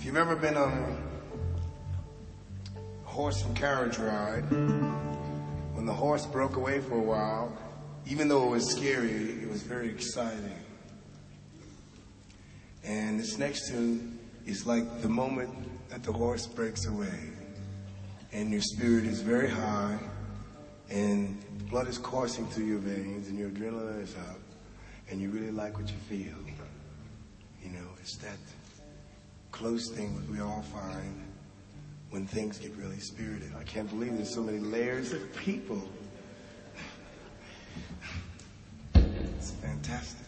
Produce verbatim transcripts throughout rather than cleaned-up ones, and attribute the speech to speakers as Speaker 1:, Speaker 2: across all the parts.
Speaker 1: you've ever been on a horse and carriage ride, when the horse broke away for a while, even though it was scary, it was very exciting. And this next tune is like the moment that the horse breaks away, and your spirit is very high, and blood is coursing through your veins, and your adrenaline is up, and you really like what you feel. You know, it's that close thing that we all find when things get really spirited. I can't believe there's so many layers of people. It's fantastic.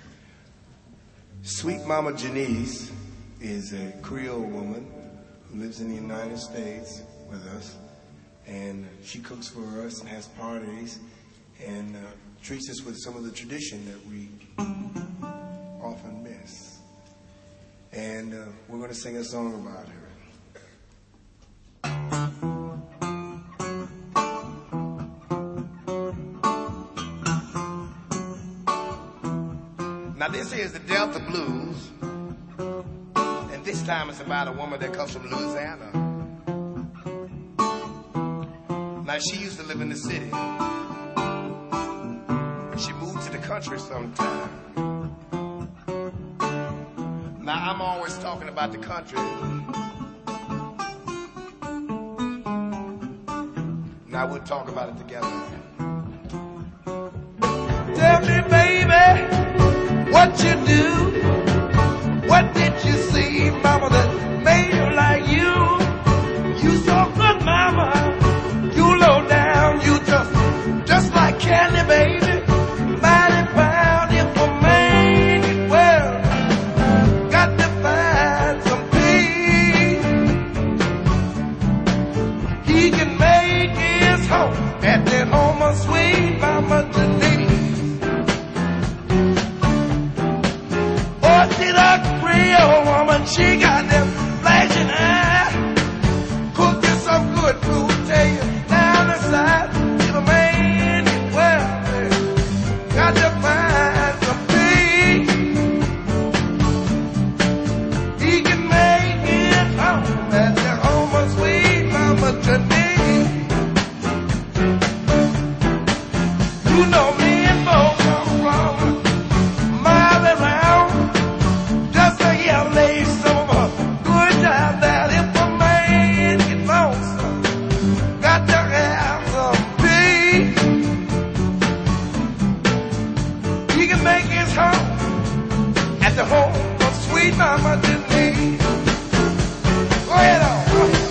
Speaker 1: Sweet Mama Janice is a Creole woman who lives in the United States with us, and she cooks for us and has parties and uh, treats us with some of the tradition that we often miss. And uh, we're going to sing a song about her. Now this is the Delta Blues, and this time it's about a woman that comes from Louisiana. Now she used to live in the city. She moved to the country sometime. Now I'm always talking about the country. Now we'll talk about it together. Tell me, baby, what you do? What did you see, mama, that made you like you? You so good, mama. You low down, you just, just like candy, baby. Mighty proud if a man get well. Got to find some peace. He can make his home at that home of sweet mama Denise. Oh, she's a Creole woman, she got them flashing eyes. Cooking some good food, tell you. Side, if a man is well, got to find some peace. He can make his home at the home of sweet mama Janice. You know me and folks come from miles around just to hear lay some of a good job that if a man gets lonesome, got to have make his home at the home of sweet mama Denise. Go ahead on. Go ahead.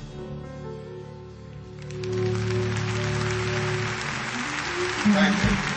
Speaker 1: Thank you.